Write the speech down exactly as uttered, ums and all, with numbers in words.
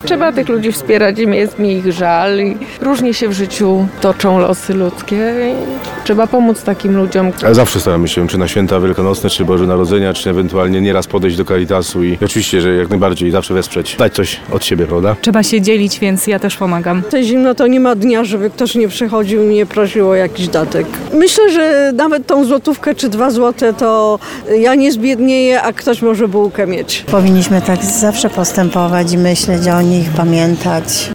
Trzeba tych ludzi wspierać, im jest mi ich żal i różnie się w życiu toczą losy ludzkie i trzeba pomóc takim ludziom. Ale zawsze staramy się, czy na święta wielkanocne, czy Boże Narodzenia, czy ewentualnie nieraz podejść do Caritasu i oczywiście, że jak najbardziej zawsze wesprzeć, dać coś od siebie, prawda? Trzeba się dzielić, więc ja też pomagam. To zimno to nie ma dnia, żeby ktoś nie przychodził i nie prosił o jakiś datek. Myślę, że nawet tą złotówkę czy dwa złote to ja nie zbiednieję, a ktoś może bułkę mieć. Powinniśmy tak zawsze postępować i myśleć o nich, pamiętać.